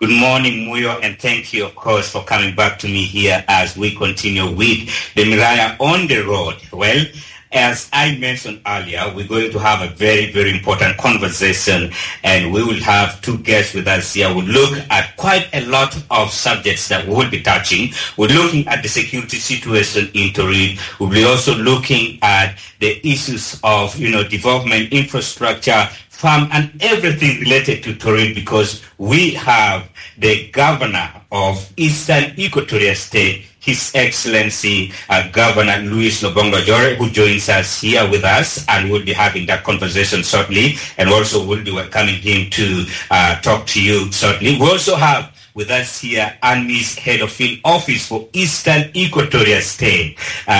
Good morning, Muyo, and thank you, of course, for coming back to me here as we continue with the Miraya on the road. Well, as I mentioned earlier, we're going to have a very, very important conversation, and we will have two guests with us here. We'll look at quite a lot of subjects that we will be touching. We're looking at the security situation in Torrid. We'll be also looking at the issues of, development, infrastructure, farm, and everything related to Torrid, because we have the governor of Eastern Equatoria State, His Excellency Governor Louis Lobongo Jore, who joins us here with us, and we'll be having that conversation shortly, and also we'll be welcoming him to talk to you shortly. We also have with us here ANMI's Head of Field Office for Eastern Equatoria State,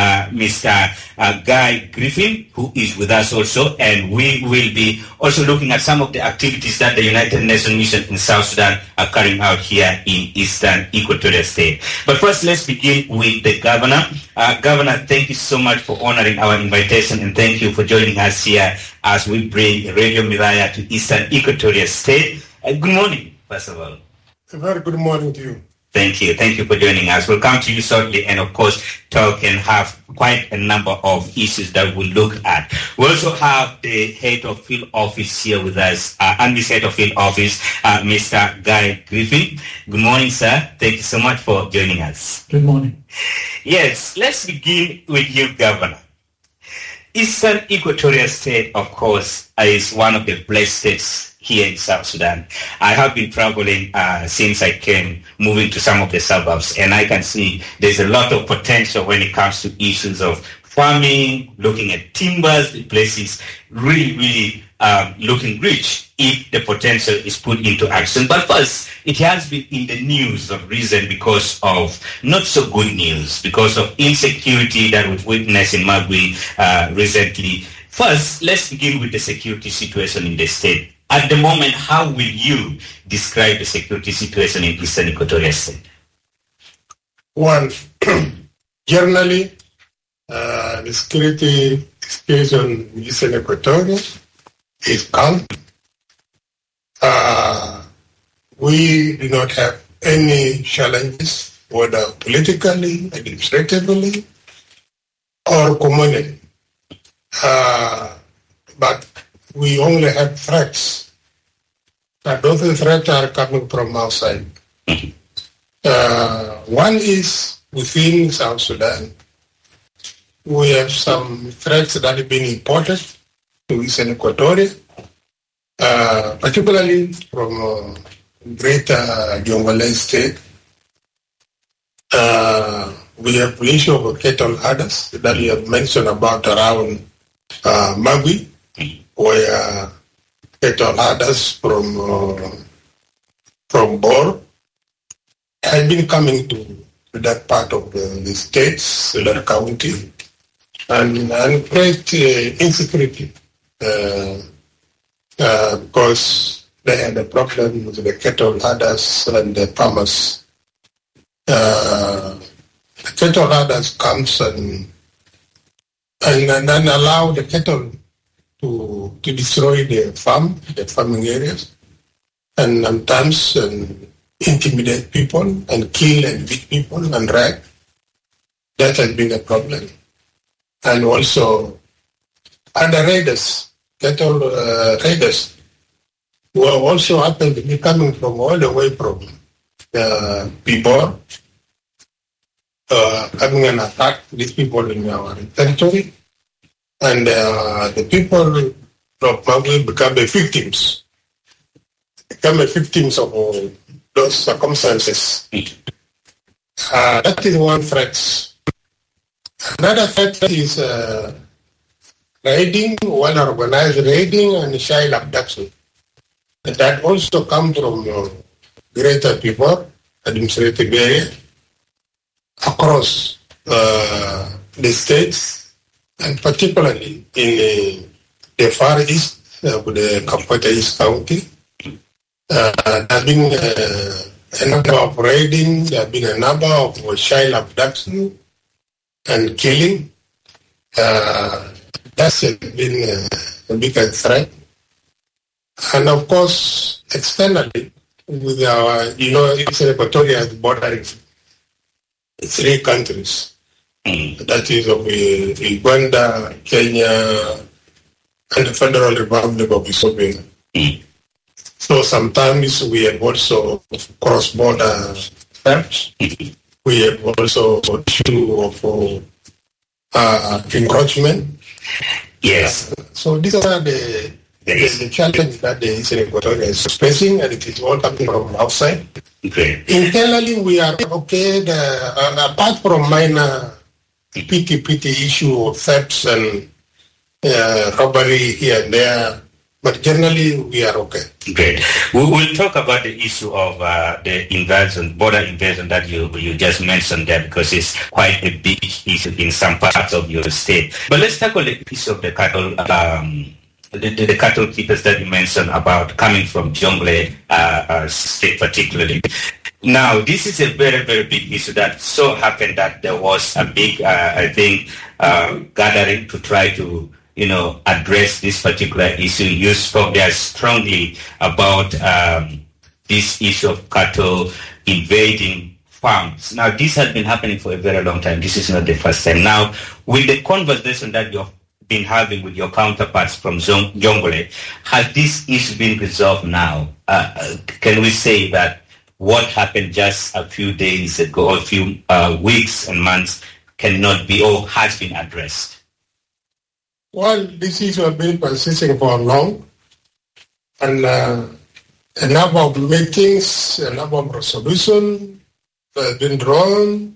Mr. Guy Griffin, who is with us also, and we will be also looking at some of the activities that the United Nations Mission in South Sudan are carrying out here in Eastern Equatoria State. But first, let's begin with the Governor. Governor, thank you so much for honoring our invitation, and thank you for joining us here as we bring Radio Miraya to Eastern Equatoria State. Good morning, first of all. A very good morning to you. Thank you. Thank you for joining us. We'll come to you shortly and, of course, talk and have quite a number of issues that we'll look at. We also have the Head of Field Office here with us, and this Head of Field Office, Mr. Guy Griffin. Good morning, sir. Thank you so much for joining us. Good morning. Yes, let's begin with you, Governor. Eastern Equatoria State, of course, is one of the blessed states here in South Sudan. I have been traveling since I came, moving to some of the suburbs, and I can see there's a lot of potential when it comes to issues of farming, looking at timbers. The place is really looking rich if the potential is put into action. But first, it has been in the news of recent because of not so good news, because of insecurity that we've witnessed in Magui recently. First, let's begin with the security situation in the state. At the moment, how will you describe the security situation in Eastern Equatoria State? One, generally, the security situation in Eastern Equatoria is calm. We do not have any challenges, whether politically, administratively, or communally. But we only have threats. And those threats are coming from outside. One is within South Sudan. We have some threats that have been imported to Eastern Equatoria, particularly from Greater Jonglei State. We have the issue of cattle herders that we have mentioned about around Magui, where cattle herders from Bor have been coming to that part of the states, that county, and create insecurity because they had a problem with the cattle herders and the farmers. The cattle herders comes and then allow the cattle to destroy the farming areas, and sometimes intimidate people and kill and beat people and rape. That has been a problem. And also other raiders, cattle raiders, who are also happen to be coming from all the way from Pibor, coming and attack these people in our territory. And the people from Magui become the victims of those circumstances. That is one threat. Another threat is raiding, well-organized raiding and child abduction. And that also comes from Greater Pibor administrative area across the states, and particularly in the Far East, with the Kampata East County. There has been a number of raiding, there have been a number of child abduction and killing. That's been a bigger threat. And of course, externally, with our, Eastern Equatoria is bordering 3 countries. That is of Uganda, Kenya, and the Federal Republic of Ethiopia. So sometimes we have also cross-border thefts. We have also issue of encroachment. Yes. So these are the challenge that the Eastern Equatoria is facing, and it is all coming from outside. Okay. Internally, we are okay. Apart from minor petty issue of thefts and robbery here and there, but generally we are okay. Great. We will talk about the issue of the border invasion that you just mentioned there, because it's quite a big issue in some parts of your state. But let's tackle the issue of the cattle. The cattle keepers that you mentioned about coming from Jonglei state particularly. Now, this is a very, very big issue that so happened that there was a big, gathering to try to, address this particular issue. You spoke there strongly about this issue of cattle invading farms. Now, this has been happening for a very long time. This is not the first time. Now, with the conversation that you've been having with your counterparts from Jonglei, has this issue been resolved now? Can we say that what happened just a few days ago, or a few weeks and months, cannot be or has been addressed? Well, this issue has been persisting for long, and a number of meetings, a number of resolutions have been drawn.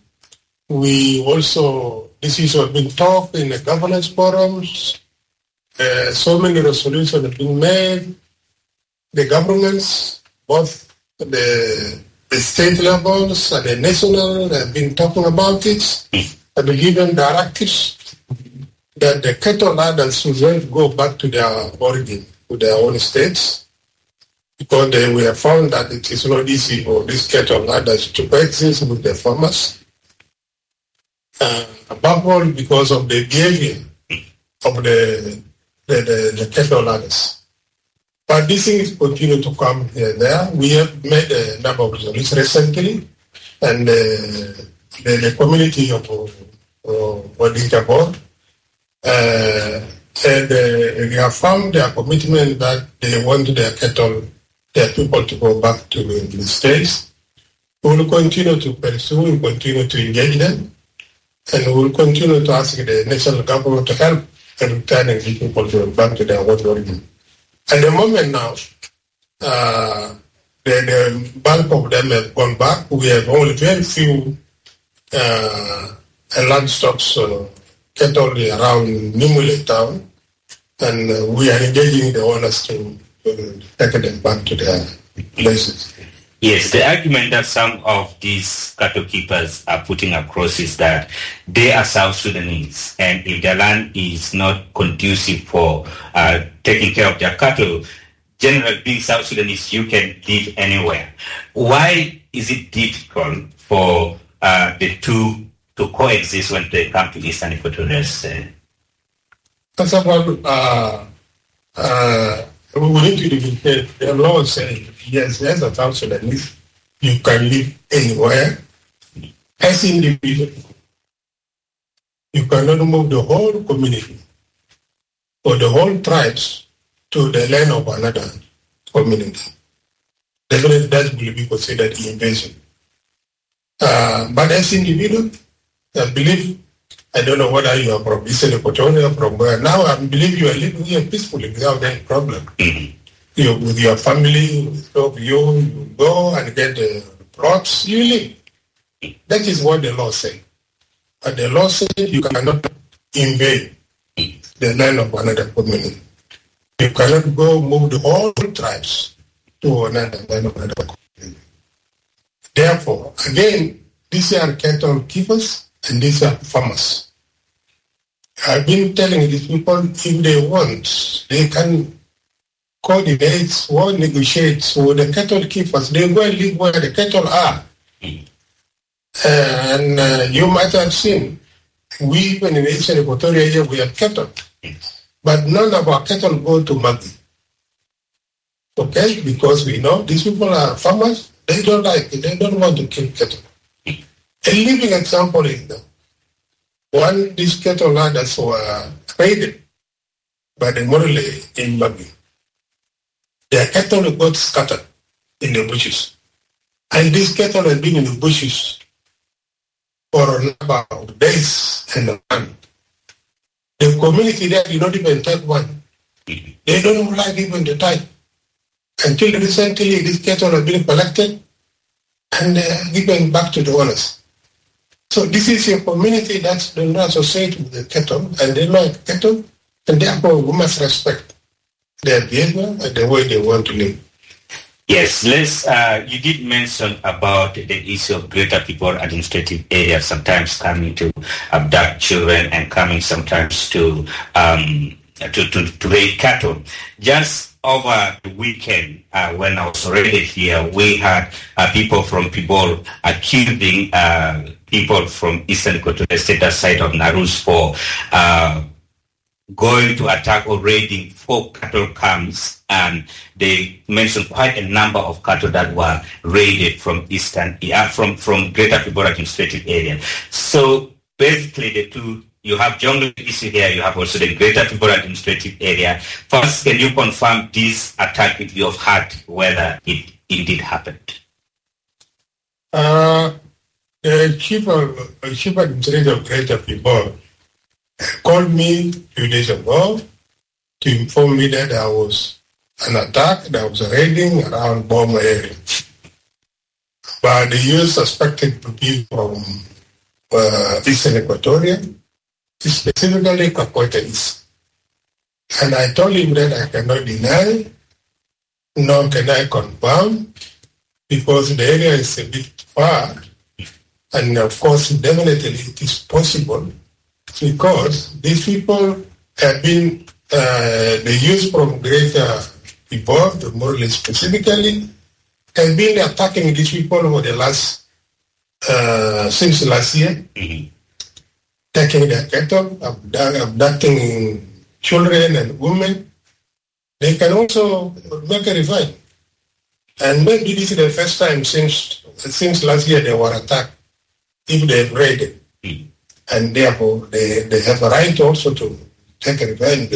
This issue has been talked in the governance forums. So many resolutions have been made. The governments, both the state levels and the national, have been talking about it. Have been given directives that the cattle owners should go back to their origin, to their own states, because we have found that it is not easy for these cattle owners to coexist with the farmers. Above all, because of the behavior of the cattle owners. But these things continue to come here and there. We have made a number of resolutions recently, and the community of Odinka Board, and they have found their commitment that they want their people to go back to the states. We will continue to pursue, we will continue to engage them, and we will continue to ask the national government to help in returning the people back to their own origin. At the moment now, the bulk of them have gone back. We have only very few land stocks, cattle around Nimule town, and we are engaging the owners to take them back to their places. Yes, the argument that some of these cattle keepers are putting across is that they are South Sudanese, and if their land is not conducive for taking care of their cattle, generally being South Sudanese, you can live anywhere. Why is it difficult for the two to coexist when they come to Eastern Equatoria? First of all, we need to differentiate. The law says, yes, as a South Sudanese, you can live anywhere. As individual, you cannot move the whole community or the whole tribes to the land of another community. Definitely that will be considered invasion. But as individual, I believe, I don't know whether you are from Eastern Equatoria, from where now, I believe you are living here peacefully without any problem. With your family, you go and get the plots, you live. That is what the law says. But the law says you cannot invade the land of another community. You cannot go move the whole tribes to another land of another community. Therefore, again, these are cattle keepers and these are farmers. I've been telling these people, if they want, they can coordinate or negotiate with the cattle keepers. They go and live where the cattle are. And you might have seen, we even in Eastern Equatoria here, we have cattle. But none of our cattle go to Magi. Okay, because we know these people are farmers. They don't like it. They don't want to kill cattle. A living example is that when these cattle herders were raided by the Morley in Mabui, their cattle got scattered in the bushes. And these cattle had been in the bushes for a number of days and a month. The community there did not even take one. They don't like even the type. Until recently, these cattle have been collected and given back to the owners. So this is a community that does not associate with the cattle, and they like cattle, and therefore we must respect their behavior and the way they want to live. Yes, you did mention about the issue of greater people administrative areas sometimes coming to abduct children and coming sometimes to raid cattle. Just over the weekend, when I was already here, we had people from Pibor accusing people from Eastern Equatorial State, that side of Narus, for going to attack or raiding 4 cattle camps, and they mentioned quite a number of cattle that were raided from from Greater Pibor administrative area. So basically, the two. You have jungle issue here, you have also the Greater Pibor administrative area. First, can you confirm this attack if you have heard whether it indeed happened? The chief administrator of Greater Pibor called me a few days ago to inform me that there was an attack, there was a raiding around Boma area. But the youth suspected to be from Eastern Equatoria, specifically Kakweta East. And I told him that I cannot deny, nor can I confirm, because the area is a bit far. And of course, definitely it is possible, because these people have been, the youth from Greater Pibor, the Morley specifically, have been attacking these people over the last, since last year. Mm-hmm. Taking their cattle, abducting children and women. They can also make a revenge. And maybe this is the first time since last year they were attacked, if they've raided. And therefore they have a right also to take a revenge.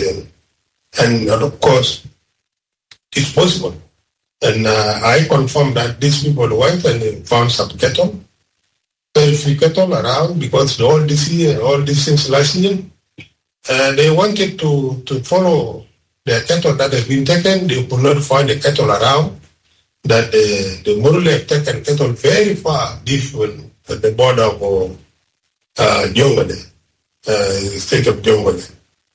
And of course, it's possible. And I confirm that these people went and they found some cattle. Free cattle around, because all this year, all these things last year, they wanted to follow the cattle that have been taken. They could not find the cattle around. That the Morley have taken cattle very far, deep at the border of Jongole, the state of Jongole,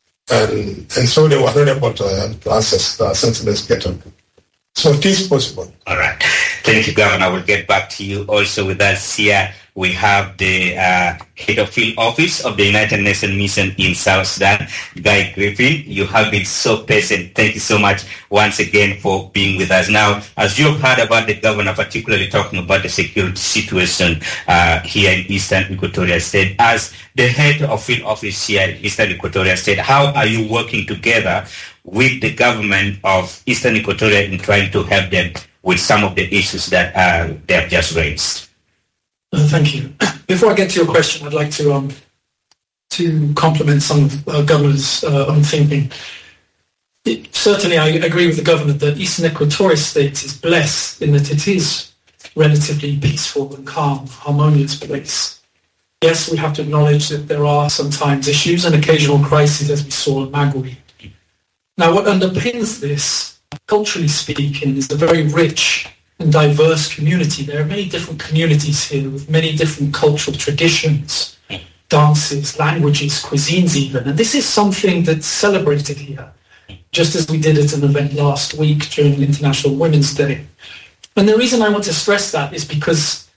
and so they were not able to access this cattle. So it is possible. All right. Thank you, Governor. We'll get back to you. Also with us here, we have the head of field office of the United Nations Mission in South Sudan, Guy Griffin. You have been so patient. Thank you so much once again for being with us. Now, as you've heard about the governor, particularly talking about the security situation here in Eastern Equatorial State, as the head of field office here in Eastern Equatorial State, how are you working together with the government of Eastern Equatoria in trying to help them with some of the issues that they have just raised? Thank you. Before I get to your question, I'd like to compliment some of Governor's own thinking. Certainly, I agree with the Governor that Eastern Equatorial State is blessed in that it is relatively peaceful and calm, harmonious place. Yes, we have to acknowledge that there are sometimes issues and occasional crises, as we saw in Magui. Now, what underpins this, culturally speaking, is a very rich and diverse community. There are many different communities here with many different cultural traditions, dances, languages, cuisines even. And this is something that's celebrated here, just as we did at an event last week during International Women's Day. And the reason I want to stress that is because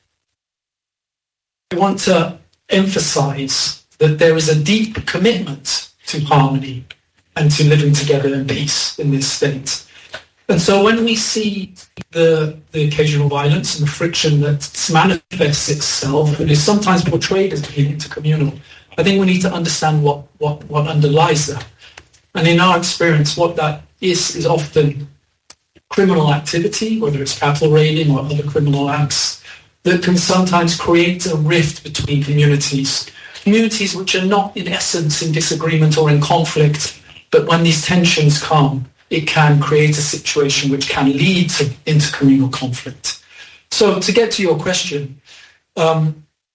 I want to emphasize that there is a deep commitment to harmony and to living together in peace in this state. And so when we see the occasional violence and the friction that manifests itself and is sometimes portrayed as being intercommunal, I think we need to understand what underlies that. And in our experience, what that is often criminal activity, whether it's cattle raiding or other criminal acts, that can sometimes create a rift between communities which are not in essence in disagreement or in conflict, but when these tensions come, it can create a situation which can lead to intercommunal conflict. So to get to your question, the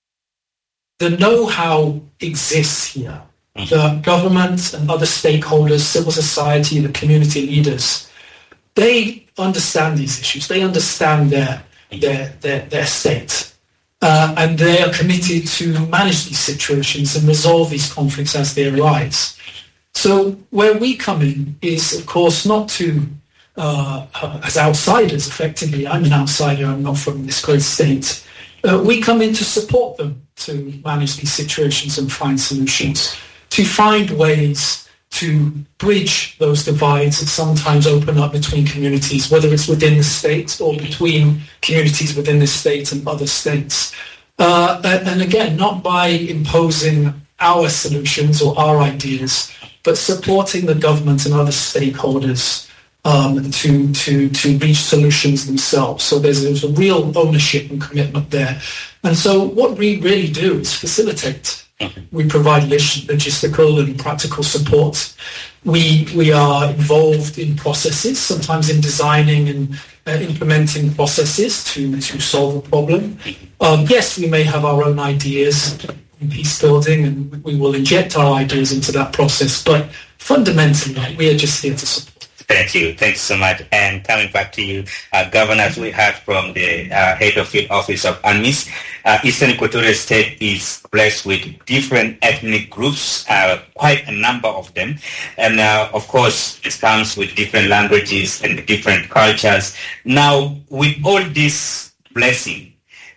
know-how exists here. The government and other stakeholders, civil society, the community leaders, they understand these issues. They understand their state. And they are committed to manage these situations and resolve these conflicts as they arise. So where we come in is, of course, not to, as outsiders, effectively. I'm an outsider. I'm not from this great state. We come in to support them to manage these situations and find solutions, to find ways to bridge those divides that sometimes open up between communities, whether it's within the state or between communities within the state and other states. And again, not by imposing our solutions or our ideas, but supporting the government and other stakeholders to reach solutions themselves. So there's a real ownership and commitment there. And so what we really do is facilitate. We provide logistical and practical support. We are involved in processes, sometimes in designing and implementing processes to solve a problem. Yes, we may have our own ideas in peace building, and we will inject our ideas into that process. But fundamentally, we are just here to support. Thank you. Thanks so much. And coming back to you, Governor, as we heard from the head of field office of UNMISS, Eastern Equatorial State is blessed with different ethnic groups, quite a number of them. And of course, it comes with different languages and different cultures. Now, with all this blessing,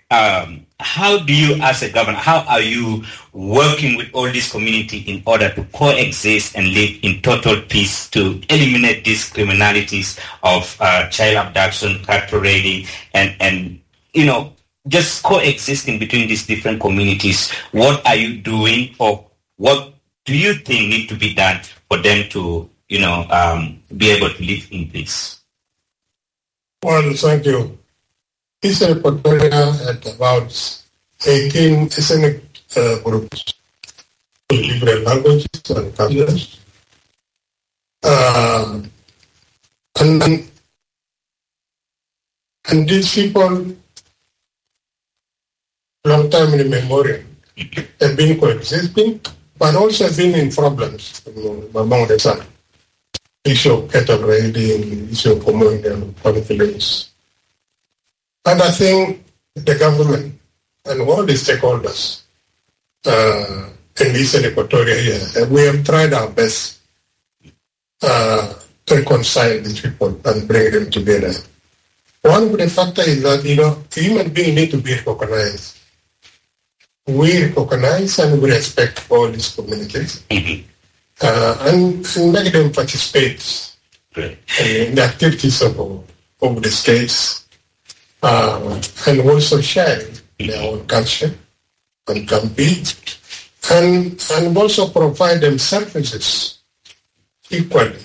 how do you, as a governor, how are you working with all this community in order to coexist and live in total peace to eliminate these criminalities of child abduction, cattle raiding, and just coexisting between these different communities? What are you doing, or what do you think need to be done for them to, be able to live in peace? Well, thank you. Eastern Equatoria had about 18 ethnic groups with different languages and cultures. And these people, long time immemorial, have been coexisting, but also been in problems among themselves. Issue of cattle raiding, issue of communal conflicts. And I think the government and all the stakeholders in Eastern Equatoria here, we have tried our best to reconcile these people and bring them together. One of the factors is that, human beings need to be recognized. We recognize and we respect all these communities and make them participate in the activities of the states. And also share their own culture and compete, and also provide them services equally.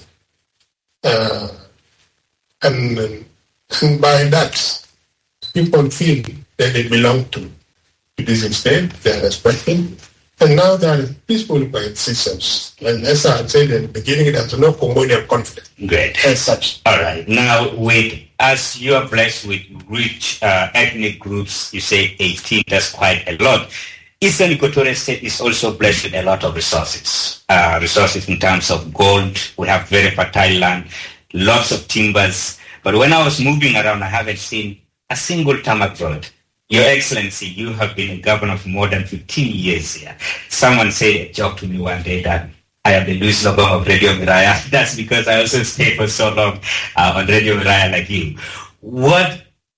And by that, people feel that they belong to this state, they are respected, and now there are peaceful coexistence. And as I said at the beginning, there's no communal conflict. Great. As such. All right. Now, as you are blessed with rich ethnic groups, you say 18, that's quite a lot. Eastern Equatorial State is also blessed with a lot of resources. Resources in terms of gold. We have very fertile land, lots of timbers. But when I was moving around, I haven't seen a single tarmac road. Your Excellency, you have been a governor for more than 15 years here. Someone said a joke to me one day that I am the Luis Lobong of Radio Miraya. That's because I also stayed for so long on Radio Miraya like you. Why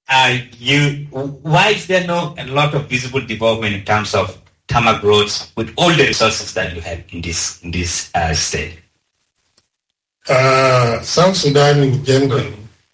is there not a lot of visible development in terms of tarmac roads with all the resources that you have in this state? South Sudan in general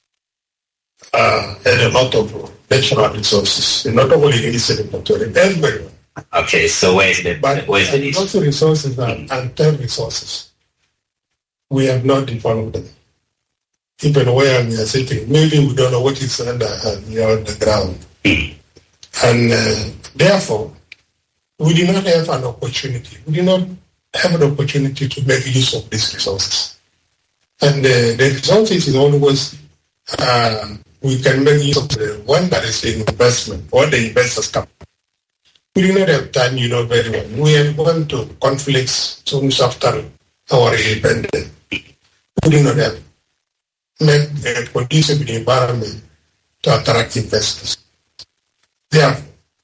had a lot of natural resources, not only in Eastern Equatoria, everywhere. Okay, so where's the issue? Also resources are untapped resources. We have not developed them. even where we are sitting. Maybe we don't know what is under the ground. And therefore, we do not have an opportunity. We do not have an opportunity to make use of these resources. And the resources is always, we can make use of the one that is the investment, or the investors come. We do not have done, very well. We have gone to conflicts soon after our independence. We do not have made a conducive environment to attract investors. Therefore,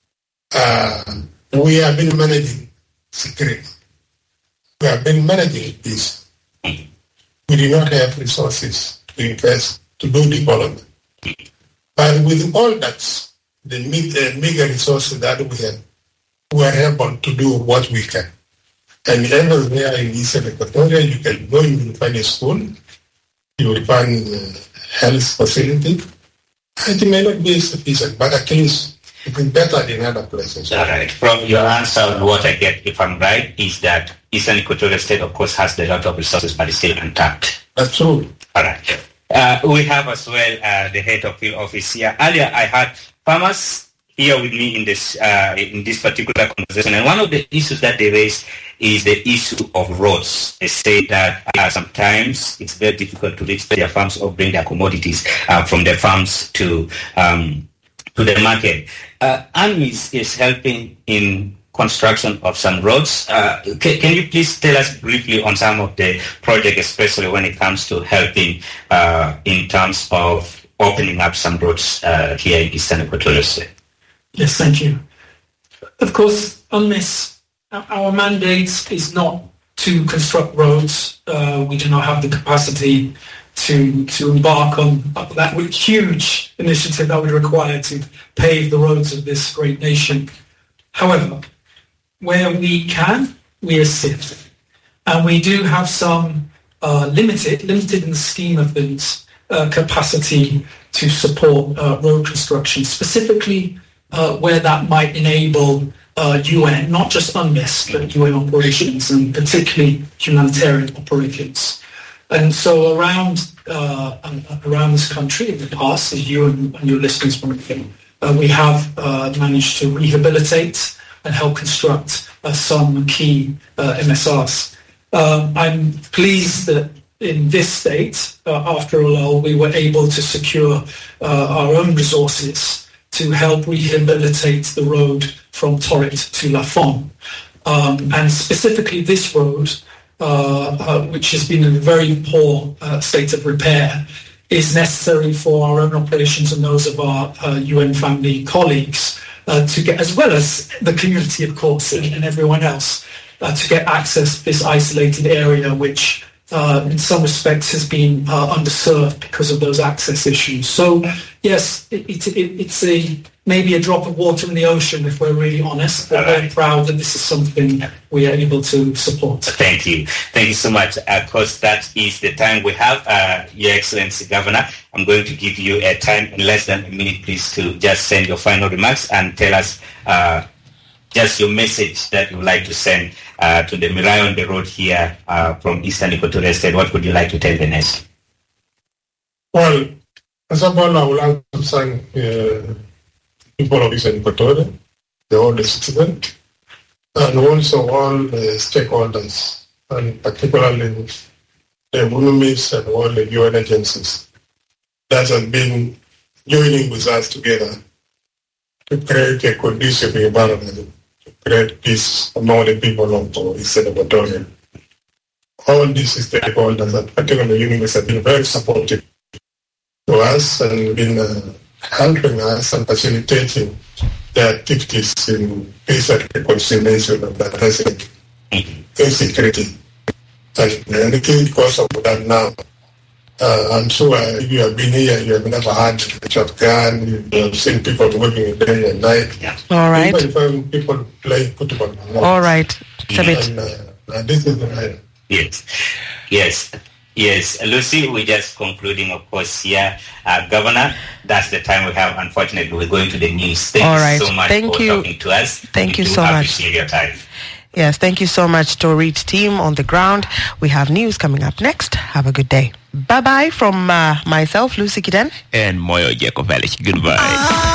we have been managing security. We have been managing peace. We do not have resources to invest, to do development. But with all that, the meager resources that we are able to do what we can. And everywhere in Eastern Equatoria, you can go, you will find a school, you will find a health facility. It may not be sufficient, but at least it is better than other places. All right. From your answer, what I get, if I'm right, is that Eastern Equatorial State, of course, has a lot of resources, but it's still untapped. That's true. All right. We have as well the head of field office here. Earlier, I had farmers here with me in this particular conversation, and one of the issues that they raise is the issue of roads. They say that sometimes it's very difficult to reach their farms or bring their commodities from their farms to the market. UNMISS is helping in construction of some roads. Can you please tell us briefly on some of the projects, especially when it comes to helping in terms of opening up some roads here in Eastern Equatorial State? Yes, thank you. Of course, UNMISS, our mandate is not to construct roads. We do not have the capacity to embark on that huge initiative that would require to pave the roads of this great nation. However, where we can, we assist. And we do have some limited in the scheme of things, capacity to support road construction, specifically where that might enable UN, not just UNMISS, but UN operations, and particularly humanitarian operations. And so around this country in the past, as you and your listeners will know, we have managed to rehabilitate and help construct some key MSRs. I'm pleased that in this state, after a lull, we were able to secure our own resources to help rehabilitate the road from Torrit to Lafon. And specifically this road, which has been in a very poor state of repair, is necessary for our own operations and those of our UN family colleagues to get, as well as the community, of course, and everyone else, to get access to this isolated area, which in some respects has been underserved because of those access issues. So, yes, it's maybe a drop of water in the ocean, if we're really honest, but I'm proud that this is something we are able to support. Thank you. Thank you so much. Of course, that is the time we have. Your Excellency Governor, I'm going to give you a time in less than a minute, please, to just send your final remarks and tell us just your message that you would like to send to the Mirai on the road here from Eastern Equatorial State. What would you like to tell the nation? Well, first of all, I would like to thank people of Eastern Equatoria, all the citizens, and also all the stakeholders, and particularly the UNMISS and all the UN agencies that have been joining with us together to create a conducive environment, to create peace among the people of Eastern Equatoria. All these stakeholders, and particularly UNMISS, have been very supportive to us and been helping us and facilitating the activities in peace and reconciliation and addressing insecurity. And because of that now, I'm sure you have been here, you have never had a shotgun, you have seen people working day and night. Yeah. All right. Even people playing football. All right. And this is the right. Yes, Lucy, we're just concluding, of course, here. Governor, that's the time we have. Unfortunately, we're going to the news. Thank you so much for talking to us. Thank you so much. Appreciate your time. Yes, thank you so much, Dorit team on the ground. We have news coming up next. Have a good day. Bye. Bye-bye from myself, Lucy Kiden. And Moyo Jacob Velich. Goodbye.